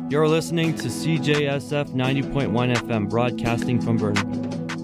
You're listening to CJSF 90.1 FM, broadcasting from Burnaby.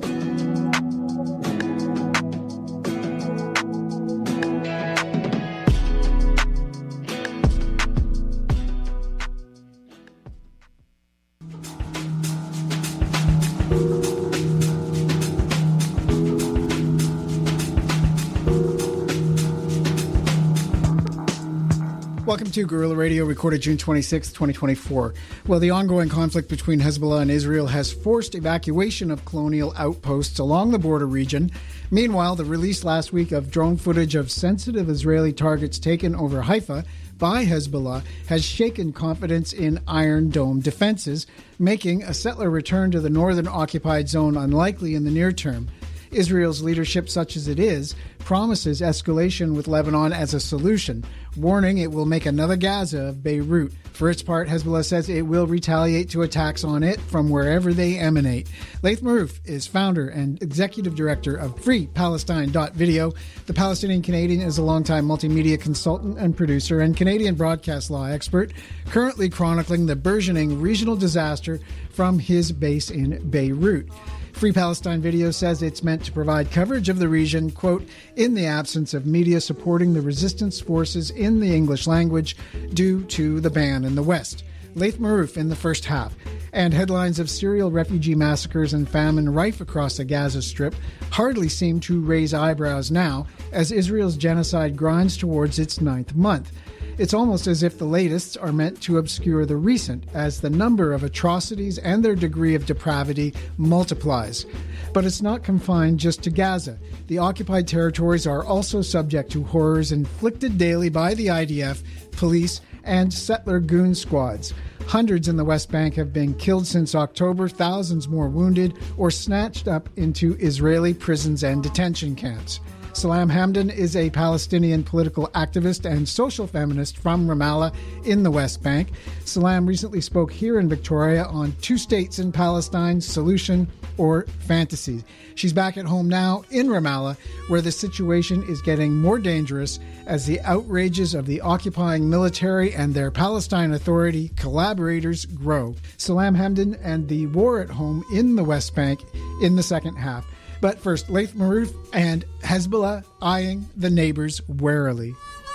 Welcome to Guerrilla Radio, recorded June 26, 2024. Well, the ongoing conflict between Hezbollah and Israel has forced evacuation of colonial outposts along the border region. Meanwhile, the release last week of drone footage of sensitive Israeli targets taken over Haifa by Hezbollah has shaken confidence in Iron Dome defenses, making a settler return to the northern occupied zone unlikely in the near term. Israel's leadership, such as it is, promises escalation with Lebanon as a solution, warning it will make another Gaza of Beirut. For its part, Hezbollah says it will retaliate to attacks on it from wherever they emanate. Laith Marouf is founder and executive director of FreePalestine.video. The Palestinian-Canadian is a longtime multimedia consultant and producer and Canadian broadcast law expert, currently chronicling the burgeoning regional disaster from his base in Beirut. Free Palestine Video says it's meant to provide coverage of the region, quote, in the absence of media supporting the resistance forces in the English language due to the ban in the West. Laith Marouf in the first half. And headlines of serial refugee massacres and famine rife across the Gaza Strip hardly seem to raise eyebrows now as Israel's genocide grinds towards its 9th month. It's almost as if the latest are meant to obscure the recent, as the number of atrocities and their degree of depravity multiplies. But it's not confined just to Gaza. The occupied territories are also subject to horrors inflicted daily by the IDF, police, and settler goon squads. Hundreds in the West Bank have been killed since October, thousands more wounded or snatched up into Israeli prisons and detention camps. Salam Hamdan is a Palestinian political activist and social feminist from Ramallah in the West Bank. Salam recently spoke here in Victoria on Two States in Palestine, Solution or Fantasy. She's back at home now in Ramallah, where the situation is getting more dangerous as the outrages of the occupying military and their Palestine Authority collaborators grow. Salam Hamdan and the war at home in the West Bank in the second half. But first, Laith Marouf and Hezbollah eyeing the neighbors warily.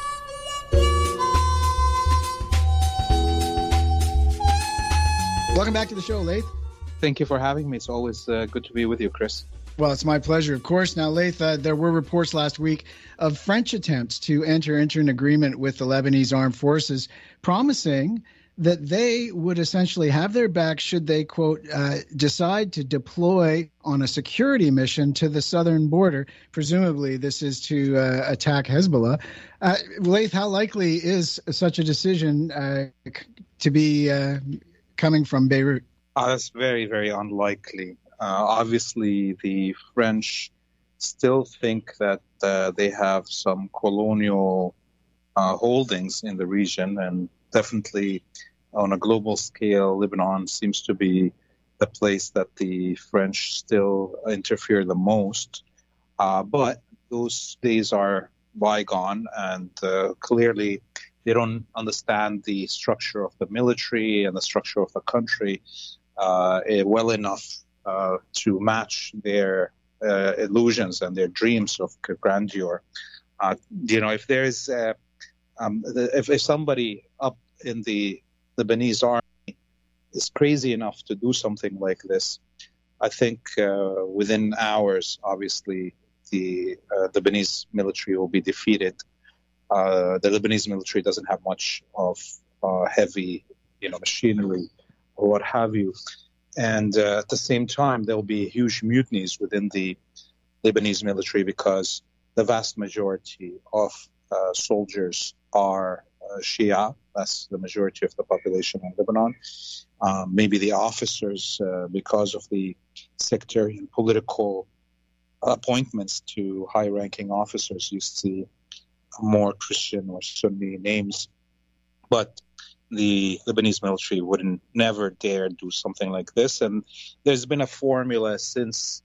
Welcome back to the show, Laith. Thank you for having me. It's always good to be with you, Chris. Well, it's my pleasure, of course. Now, Laith, there were reports last week of French attempts to enter into an agreement with the Lebanese armed forces, promising that they would essentially have their back should they, quote, decide to deploy on a security mission to the southern border. Presumably, this is to attack Hezbollah. Laith, how likely is such a decision to be coming from Beirut? That's very, very unlikely. Obviously, the French still think that they have some colonial holdings in the region, and definitely on a global scale, Lebanon seems to be the place that the French still interfere the most. But those days are bygone, and clearly they don't understand the structure of the military and the structure of the country well enough to match their illusions and their dreams of grandeur. If there's if somebody up in the Lebanese army is crazy enough to do something like this, I think within hours, obviously, the Lebanese military will be defeated. The Lebanese military doesn't have much of heavy, machinery or what have you. And at the same time, there will be huge mutinies within the Lebanese military because the vast majority of soldiers are Shia. That's the majority of the population in Lebanon. Maybe the officers, because of the sectarian political appointments to high-ranking officers, you see more Christian or Sunni names. But the Lebanese military wouldn't never dare do something like this. And there's been a formula since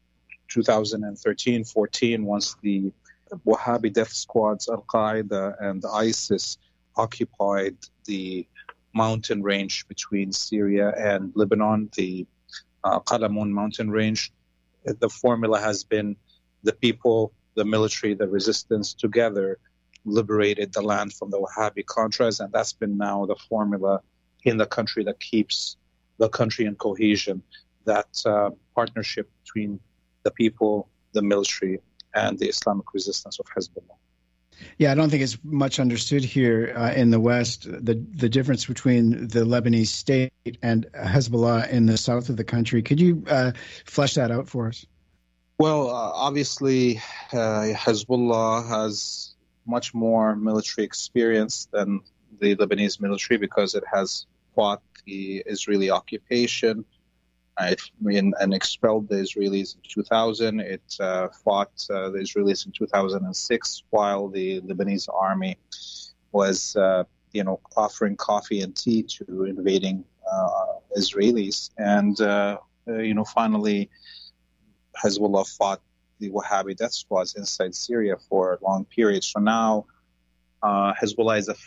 2013-14, once the Wahhabi death squads, Al-Qaeda and ISIS occupied the mountain range between Syria and Lebanon, the Qalamun mountain range. The formula has been the people, the military, the resistance together liberated the land from the Wahhabi Contras, and that's been now the formula in the country that keeps the country in cohesion, that partnership between the people, the military, and the Islamic resistance of Hezbollah. Yeah, I don't think it's much understood here in the West, the difference between the Lebanese state and Hezbollah in the south of the country. Could you flesh that out for us? Well, obviously, Hezbollah has much more military experience than the Lebanese military because it has fought the Israeli occupation and expelled the Israelis in 2000. It fought the Israelis in 2006 while the Lebanese army was, offering coffee and tea to invading Israelis. And, finally, Hezbollah fought the Wahhabi death squads inside Syria for a long period. So now Hezbollah is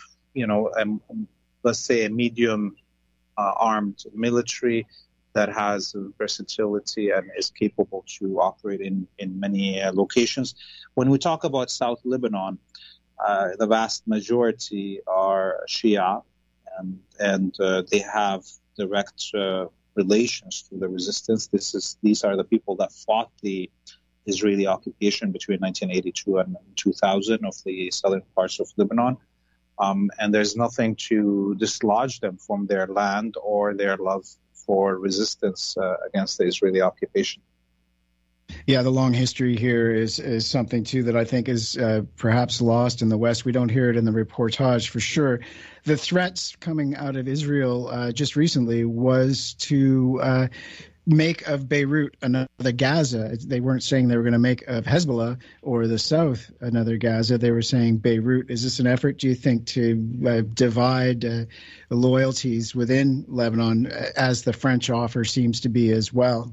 let's say a medium armed military that has versatility and is capable to operate in many locations. When we talk about South Lebanon, the vast majority are Shia, and they have direct relations to the resistance. These are the people that fought the Israeli occupation between 1982 and 2000 of the southern parts of Lebanon. And there's nothing to dislodge them from their land or their love for resistance against the Israeli occupation. Yeah, the long history here is something, too, that I think is perhaps lost in the West. We don't hear it in the reportage for sure. The threats coming out of Israel just recently was to make of Beirut another Gaza. They weren't saying they were going to make of Hezbollah or the south another Gaza. They were saying Beirut. Is this an effort, do you think, to divide loyalties within Lebanon, as the French offer seems to be as well?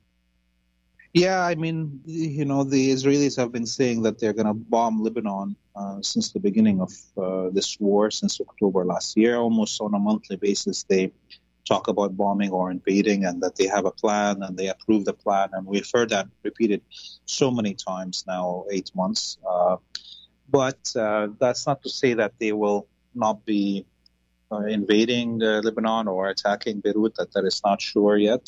Yeah, I mean, the Israelis have been saying that they're going to bomb Lebanon since the beginning of this war, since October last year. Almost on a monthly basis, they talk about bombing or invading, and that they have a plan and they approve the plan. And we've heard that repeated so many times now, 8 months. But that's not to say that they will not be invading Lebanon or attacking Beirut. That is not sure yet.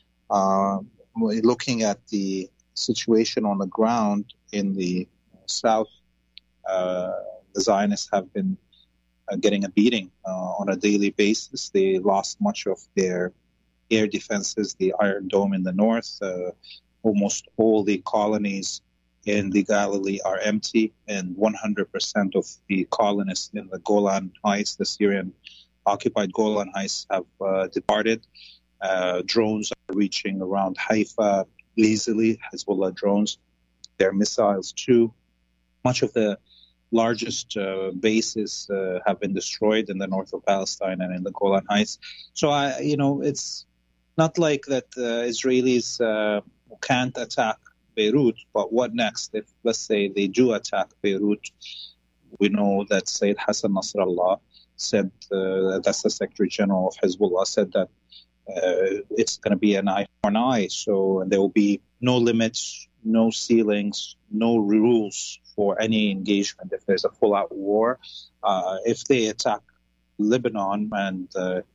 Looking at the situation on the ground in the south, the Zionists have been getting a beating on a daily basis. They lost much of their air defenses, the Iron Dome in the north. Almost all the colonies in the Galilee are empty, and 100% of the colonists in the Golan Heights, the Syrian-occupied Golan Heights, have departed. Drones are reaching around Haifa easily, Hezbollah drones. There are missiles too. Much of the largest bases have been destroyed in the north of Palestine and in the Golan Heights. So, it's not like that Israelis can't attack Beirut, but what next? If, let's say, they do attack Beirut, we know that Sayyid Hassan Nasrallah said, that's the Secretary General of Hezbollah, said that it's going to be an eye for an eye. So there will be no limits, no ceilings, no rules for any engagement if there's a full-out war. If they attack Lebanon and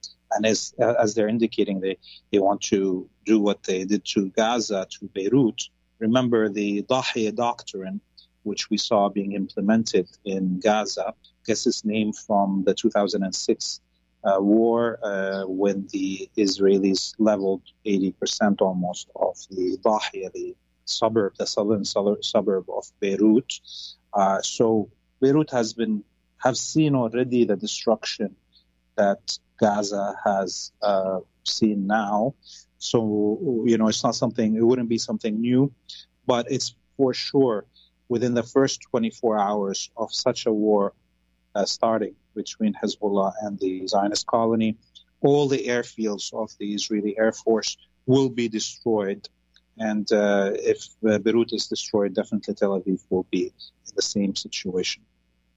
as they're indicating, they want to do what they did to Gaza, to Beirut. Remember the Dahiya doctrine, which we saw being implemented in Gaza, gets its name from the 2006 war when the Israelis leveled 80% almost of the Dahiya, the southern suburb of Beirut. So Beirut have seen already the destruction that Gaza has seen now. So, it's not something, it wouldn't be something new, but it's for sure within the first 24 hours of such a war starting between Hezbollah and the Zionist colony, all the airfields of the Israeli Air Force will be destroyed. And if Beirut is destroyed, definitely Tel Aviv will be in the same situation.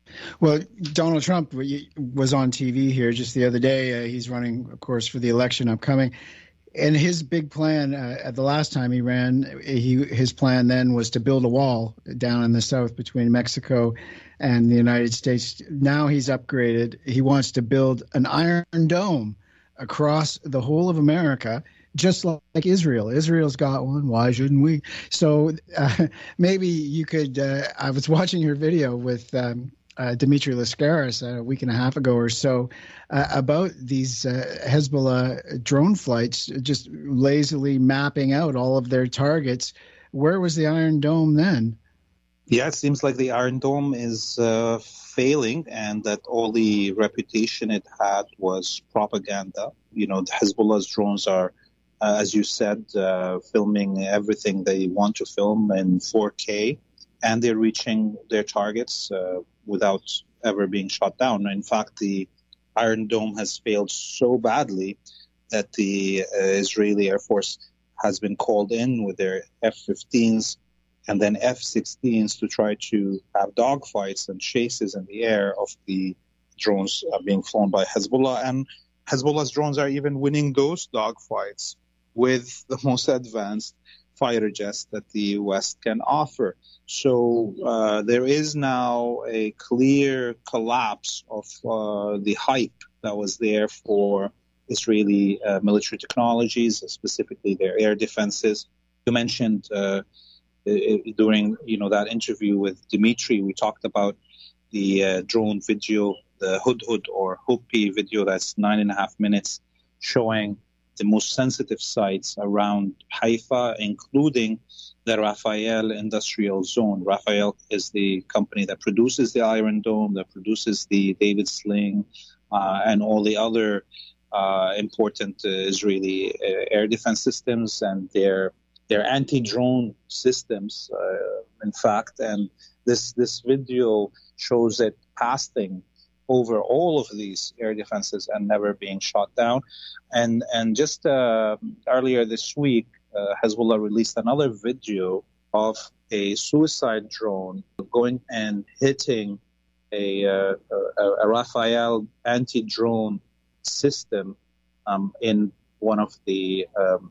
Well, Donald Trump was on TV here just the other day. He's running, of course, for the election upcoming. And his big plan at the last time he ran, his plan then was to build a wall down in the south between Mexico and the United States. Now he's upgraded. He wants to build an Iron Dome across the whole of America, just like Israel. Israel's got one. Why shouldn't we? So maybe you could. I was watching your video with Dimitri Lascaris a week and a half ago or so about these Hezbollah drone flights, just lazily mapping out all of their targets. Where was the Iron Dome then? Yeah, it seems like the Iron Dome is failing, and that all the reputation it had was propaganda. You know, the Hezbollah's drones are, as you said, filming everything they want to film in 4K, and they're reaching their targets without ever being shot down. In fact, the Iron Dome has failed so badly that the Israeli Air Force has been called in with their F-15s and then F-16s to try to have dogfights and chases in the air of the drones being flown by Hezbollah. And Hezbollah's drones are even winning those dogfights with the most advanced fighter jets that the West can offer. So there is now a clear collapse of the hype that was there for Israeli military technologies, specifically their air defenses. You mentioned during that interview with Dimitri, we talked about the drone video, the Hudhud or Huppy video that's 9.5 minutes, showing the most sensitive sites around Haifa, including the Rafael industrial zone. Rafael is the company that produces the Iron Dome, that produces the David Sling, and all the other important Israeli air defense systems and their anti-drone systems, in fact. And this video shows it passing over all of these air defenses and never being shot down. And just earlier this week, Hezbollah released another video of a suicide drone going and hitting a Rafael anti-drone system in one of the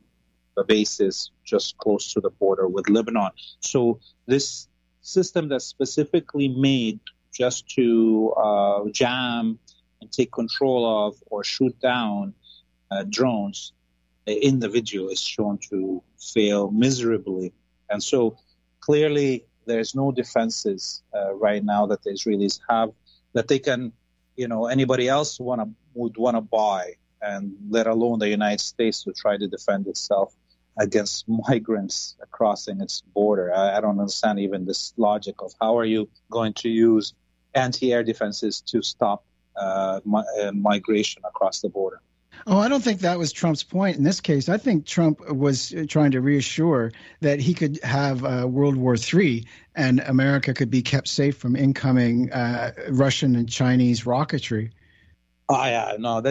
bases just close to the border with Lebanon. So this system that's specifically made just to jam and take control of or shoot down drones in the video is shown to fail miserably. And so clearly there's no defenses right now that the Israelis have that they can, anybody else would want to buy, and let alone the United States to try to defend itself against migrants crossing its border. I don't understand even this logic of how are you going to use anti-air defenses to stop migration across the border. Oh, I don't think that was Trump's point in this case. I think Trump was trying to reassure that he could have World War III and America could be kept safe from incoming Russian and Chinese rocketry. Oh, yeah, no,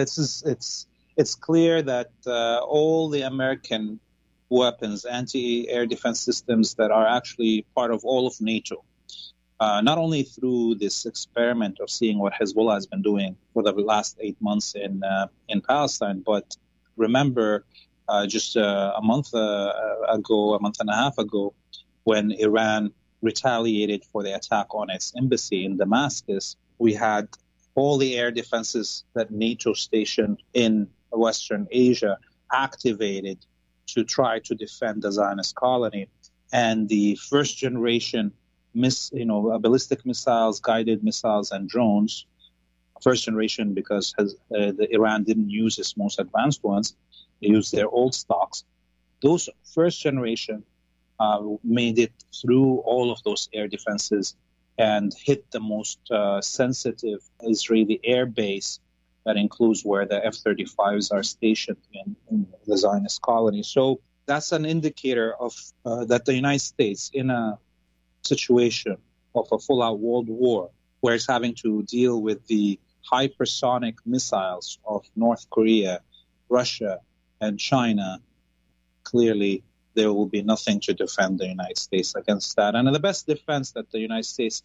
it's clear that all the American weapons, anti-air defense systems that are actually part of all of NATO, not only through this experiment of seeing what Hezbollah has been doing for the last 8 months in Palestine, but remember just a month and a half ago, when Iran retaliated for the attack on its embassy in Damascus, we had all the air defenses that NATO stationed in Western Asia activated to try to defend the Zionist colony. And the first generation ballistic missiles, guided missiles, and drones, first generation because Iran didn't use its most advanced ones, they used their old stocks. Those first generation made it through all of those air defenses and hit the most sensitive Israeli air base that includes where the F-35s are stationed in the Zionist colony. So that's an indicator of that the United States, in a situation of a full-out world war, where it's having to deal with the hypersonic missiles of North Korea, Russia, and China, clearly there will be nothing to defend the United States against that. And the best defense that the United States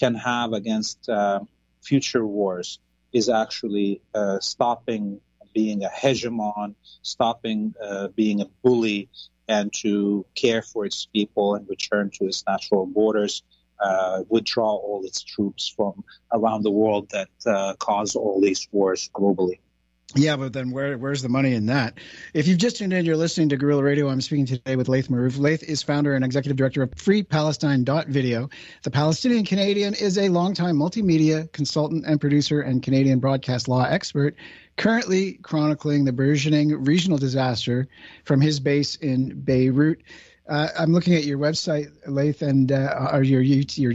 can have against future wars is actually stopping being a hegemon, stopping being a bully, and to care for its people and return to its natural borders, withdraw all its troops from around the world that cause all these wars globally. Yeah, but then where's the money in that? If you've just tuned in, you're listening to Guerrilla Radio. I'm speaking today with Laith Marouf. Laith is founder and executive director of FreePalestine.video. The Palestinian Canadian is a longtime multimedia consultant and producer and Canadian broadcast law expert, currently chronicling the burgeoning regional disaster from his base in Beirut. I'm looking at your website, Laith, and or your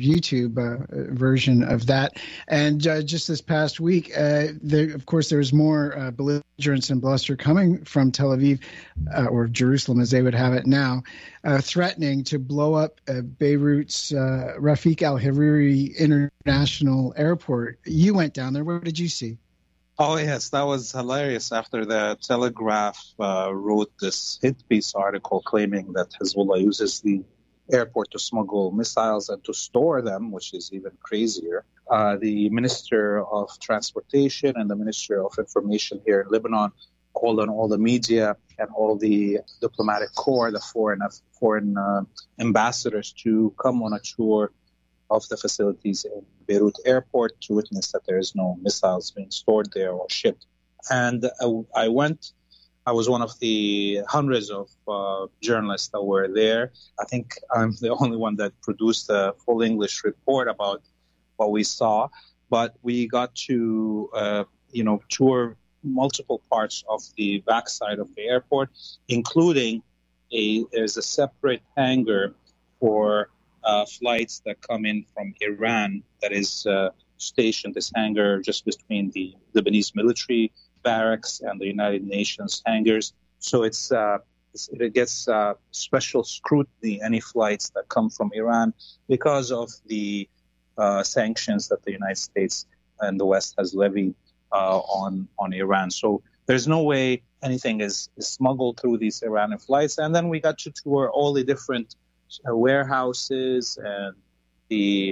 YouTube version of that. And just this past week, of course, there was more belligerence and bluster coming from Tel Aviv, or Jerusalem as they would have it now, threatening to blow up Beirut's Rafik al-Hariri International Airport. You went down there. What did you see? Oh, yes, that was hilarious after the Telegraph wrote this hit piece article claiming that Hezbollah uses the airport to smuggle missiles and to store them, which is even crazier. The Minister of Transportation and the Minister of Information here in Lebanon called on all the media and all the diplomatic corps, the foreign ambassadors, to come on a tour of the facilities in Beirut airport to witness that there is no missiles being stored there or shipped. And I went. I was one of the hundreds of journalists that were there. I think I'm the only one that produced a full English report about what we saw. But we got to, tour multiple parts of the backside of the airport, including there's a separate hangar for flights that come in from Iran that is stationed, this hangar just between the Lebanese military barracks and the United Nations hangars. So it gets special scrutiny, any flights that come from Iran, because of the sanctions that the United States and the West has levied on Iran. So there's no way anything is smuggled through these Iranian flights. And then we got to tour all the different warehouses and the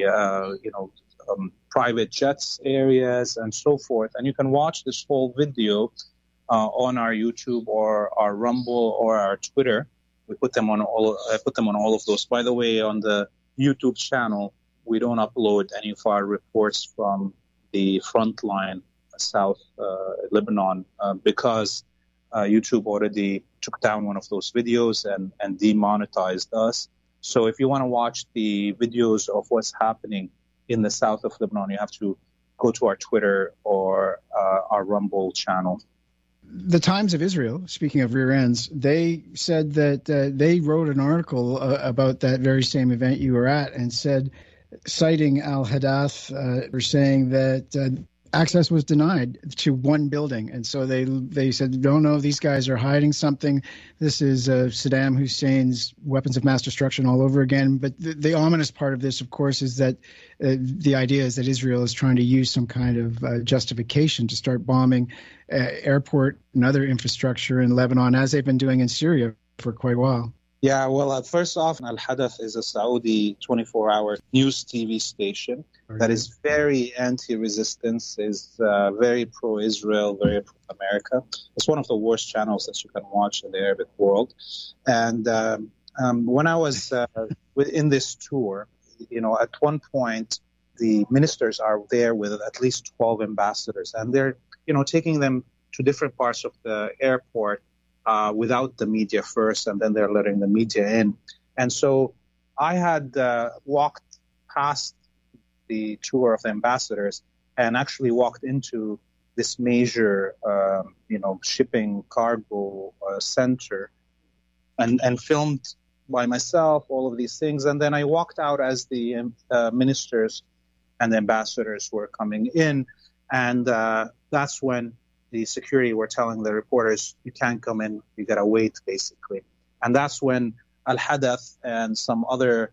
private jets areas and so forth. And you can watch this whole video on our YouTube or our Rumble or our Twitter. We put them on all. I put them on all of those. By the way, on the YouTube channel, we don't upload any of our reports from the front line, South Lebanon, because YouTube already took down one of those videos and demonetized us. So if you want to watch the videos of what's happening in the south of Lebanon, you have to go to our Twitter or our Rumble channel. The Times of Israel, speaking of rear ends, they said that they wrote an article about that very same event you were at and said, citing Al-Hadath, were saying that access was denied to one building. And so they said, no, these guys are hiding something. This is Saddam Hussein's weapons of mass destruction all over again. But the ominous part of this, of course, is that the idea is that Israel is trying to use some kind of justification to start bombing airport and other infrastructure in Lebanon, as they've been doing in Syria for quite a while. Yeah, well, first off, Al-Hadath is a Saudi 24-hour news TV station that is very anti-resistance, is very pro-Israel, very pro-America. It's one of the worst channels that you can watch in the Arabic world. And when I was in this tour, at one point, the ministers are there with at least 12 ambassadors, and they're, taking them to different parts of the airport without the media first, and then they're letting the media in. And so I had walked past the tour of the ambassadors and actually walked into this major, shipping cargo center and filmed by myself all of these things. And then I walked out as the ministers and the ambassadors were coming in. And that's when the security were telling the reporters, you can't come in, you got to wait, basically. And that's when Al-Hadath and some other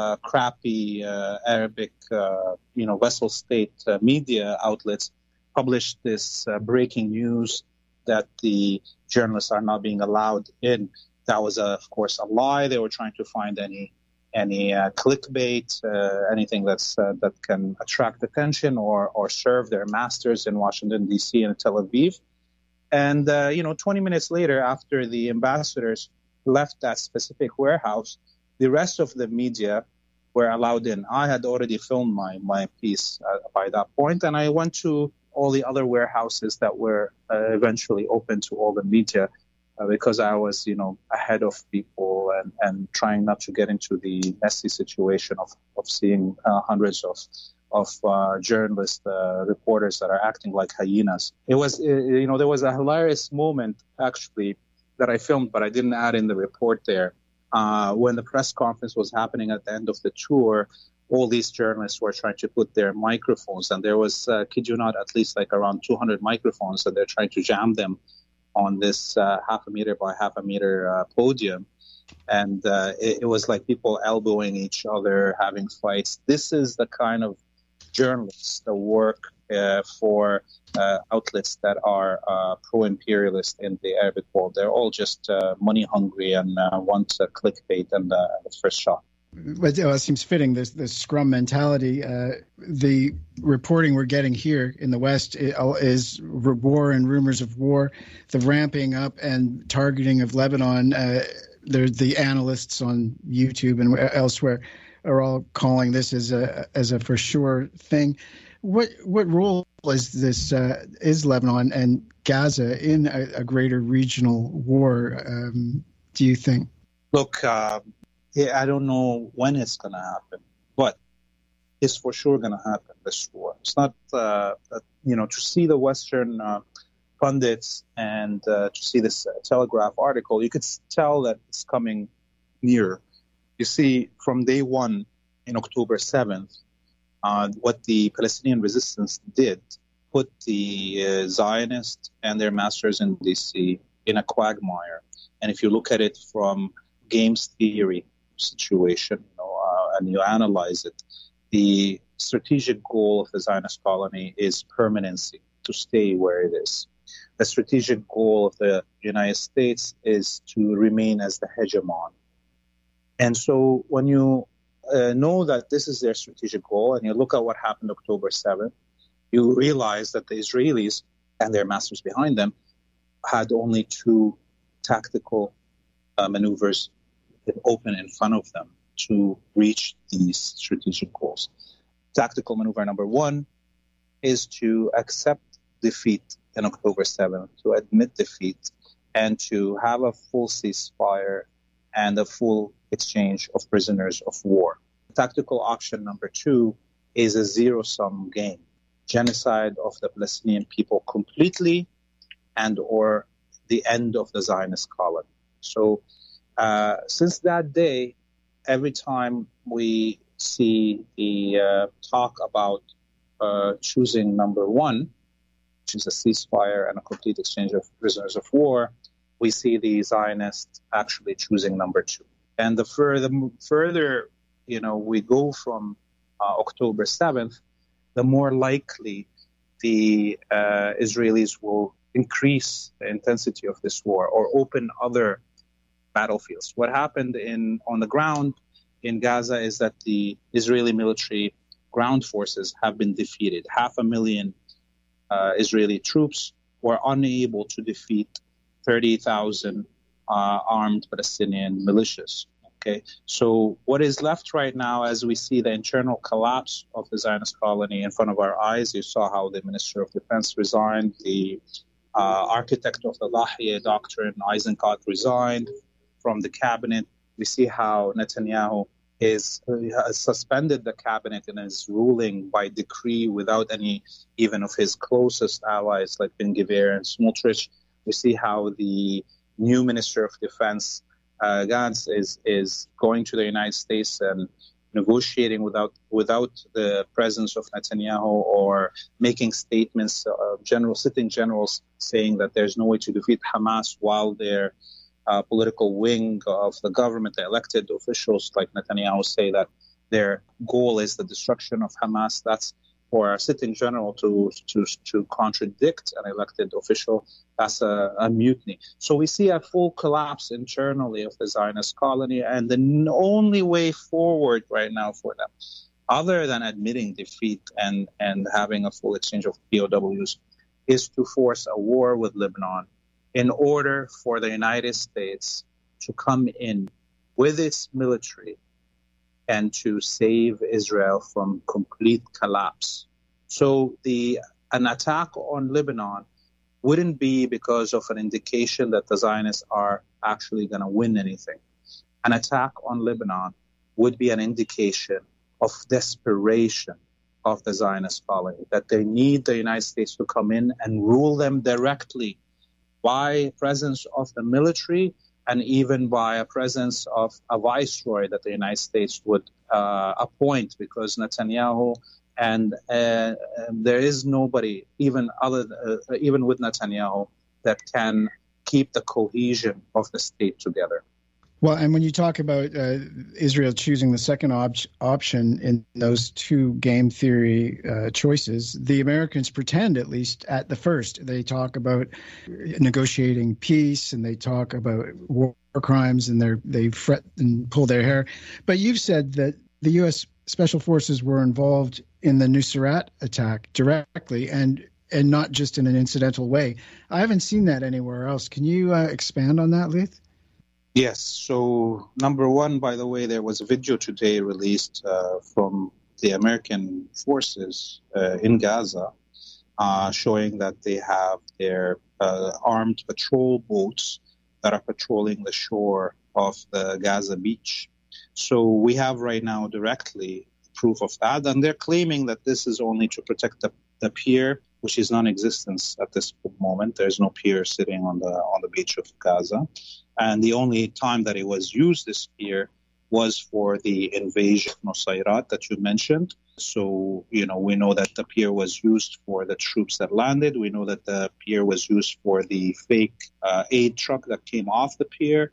crappy Arabic, vessel state media outlets published this breaking news that the journalists are not being allowed in. That was, of course, a lie. They were trying to find any any clickbait, anything that can attract attention or serve their masters in Washington, D.C. and Tel Aviv. And, 20 minutes later, after the ambassadors left that specific warehouse, the rest of the media were allowed in. I had already filmed my piece by that point, and I went to all the other warehouses that were eventually open to all the media because I was, ahead of people and trying not to get into the messy situation of seeing hundreds of journalists, reporters that are acting like hyenas. It was, there was a hilarious moment, actually, that I filmed, but I didn't add in the report there. When the press conference was happening at the end of the tour, all these journalists were trying to put their microphones, and there was, kid you not, at least like around 200 microphones, and they're trying to jam them on this half a meter by half a meter podium. And it was like people elbowing each other, having fights. This is the kind of journalists that work for outlets that are pro-imperialist in the Arabic world. They're all just money hungry and want clickbait and the first shot. But it seems fitting, this scrum mentality. The reporting we're getting here in the West is war and rumors of war, the ramping up and targeting of Lebanon. The analysts on YouTube and elsewhere are all calling this as a for sure thing. What role is Lebanon and Gaza in a greater regional war? Do you think? Look. I don't know when it's going to happen, but it's for sure going to happen, this war. It's not, to see the Western pundits and to see this Telegraph article, you could tell that it's coming near. You see, from day one in October 7th, what the Palestinian resistance did put the Zionists and their masters in D.C. in a quagmire. And if you look at it from games theory situation, and you analyze it, the strategic goal of the Zionist colony is permanency, to stay where it is. The strategic goal of the United States is to remain as the hegemon. And so when you know that this is their strategic goal, and you look at what happened October 7th, you realize that the Israelis and their masters behind them had only two tactical maneuvers open in front of them to reach these strategic goals. Tactical maneuver number one is to accept defeat on October 7th, to admit defeat, and to have a full ceasefire and a full exchange of prisoners of war. Tactical option number two is a zero-sum game, genocide of the Palestinian people completely and or the end of the Zionist colony. So since that day, every time we see the talk about choosing number one, which is a ceasefire and a complete exchange of prisoners of war, we see the Zionists actually choosing number two. And the further we go from October 7th, the more likely the Israelis will increase the intensity of this war or open other battlefields. What happened on the ground in Gaza is that the Israeli military ground forces have been defeated. 500,000 Israeli troops were unable to defeat 30,000 armed Palestinian militias. Okay, so what is left right now, as we see the internal collapse of the Zionist colony in front of our eyes, you saw how the Minister of Defense resigned, the architect of the Lahiyeh Doctrine, Eisenkot, resigned from the cabinet. We see how Netanyahu has suspended the cabinet and is ruling by decree without any even of his closest allies like Ben-Gvir and Smotrich. We see how the new Minister of Defense, Gantz, is going to the United States and negotiating without the presence of Netanyahu, or making statements, sitting generals saying that there's no way to defeat Hamas, while their political wing of the government, the elected officials like Netanyahu, say that their goal is the destruction of Hamas. That's for a sitting general to contradict an elected official, that's a mutiny. So we see a full collapse internally of the Zionist colony, and the only way forward right now for them, other than admitting defeat and having a full exchange of POWs, is to force a war with Lebanon in order for the United States to come in with its military and to save Israel from complete collapse. So an attack on Lebanon wouldn't be because of an indication that the Zionists are actually going to win anything. An attack on Lebanon would be an indication of desperation of the Zionist colony, that they need the United States to come in and rule them directly by presence of the military, and even by a presence of a viceroy that the United States would appoint, because Netanyahu and there is nobody, even with Netanyahu, that can keep the cohesion of the state together. Well, and when you talk about Israel choosing the second option in those two game theory choices, the Americans pretend, at least at the first, they talk about negotiating peace and they talk about war crimes and they fret and pull their hair. But you've said that the U.S. Special Forces were involved in the Nuseirat attack directly and not just in an incidental way. I haven't seen that anywhere else. Can you expand on that, Leith? Yes. So, number one, by the way, there was a video today released from the American forces in Gaza showing that they have their armed patrol boats that are patrolling the shore of the Gaza beach. So we have right now directly proof of that. And they're claiming that this is only to protect the pier, which is non-existent at this moment. There's no pier sitting on the beach of Gaza. And the only time that it was used, this pier, was for the invasion of Nuseirat that you mentioned. So, we know that the pier was used for the troops that landed. We know that the pier was used for the fake aid truck that came off the pier.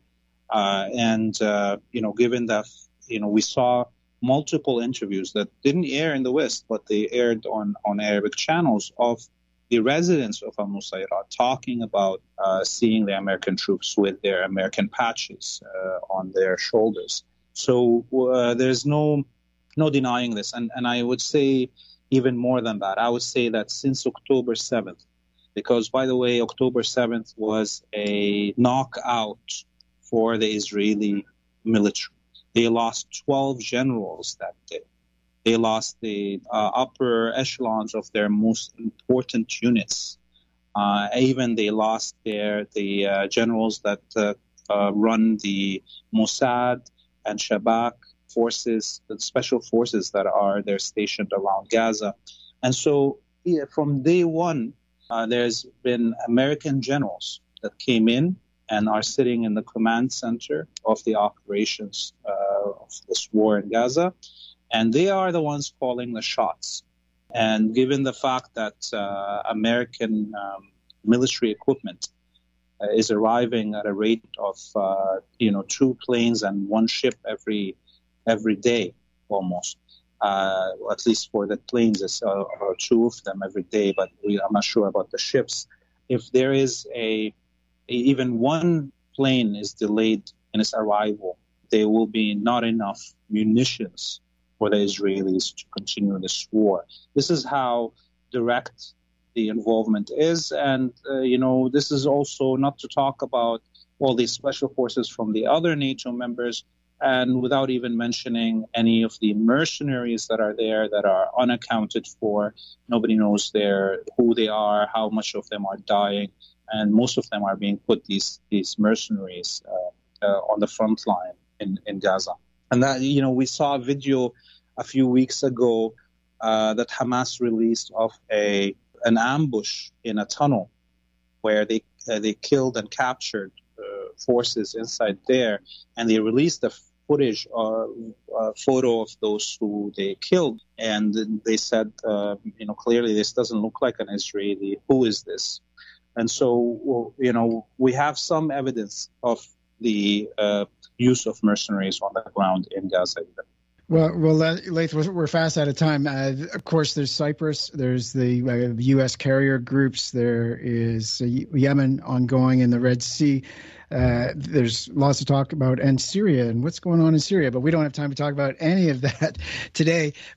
Given that, we saw multiple interviews that didn't air in the West, but they aired on Arabic channels of the residents of Al-Nuseirat talking about seeing the American troops with their American patches on their shoulders. So there's no denying this. And I would say even more than that. I would say that since October 7th, because, by the way, October 7th was a knockout for the Israeli military. They lost 12 generals that day. They lost the upper echelons of their most important units. Even they lost the generals that run the Mossad and Shabak forces, the special forces that are there stationed around Gaza. And so from day one, there's been American generals that came in and are sitting in the command center of the operations of this war in Gaza. And they are the ones calling the shots. And given the fact that American military equipment is arriving at a rate of 2 planes and 1 ship every day almost, at least for the planes, it's 2 of them every day, but I'm not sure about the ships. If there is even 1 plane is delayed in its arrival, there will be not enough munitions for the Israelis to continue this war. This is how direct the involvement is. And, this is also not to talk about all these special forces from the other NATO members, and without even mentioning any of the mercenaries that are there that are unaccounted for. Nobody knows who they are, how much of them are dying, and most of them are being put, these mercenaries, on the front line in Gaza. And that, we saw a video a few weeks ago that Hamas released of an ambush in a tunnel where they killed and captured forces inside there, and they released the footage photo of those who they killed, and they said, clearly this doesn't look like an Israeli. Who is this? And so, we have some evidence of the use of mercenaries on the ground in Gaza. Well, Laith, we're fast out of time. Of course, there's Cyprus, there's the U.S. carrier groups, there is Yemen ongoing in the Red Sea. There's lots to talk about, and Syria and what's going on in Syria, but we don't have time to talk about any of that today.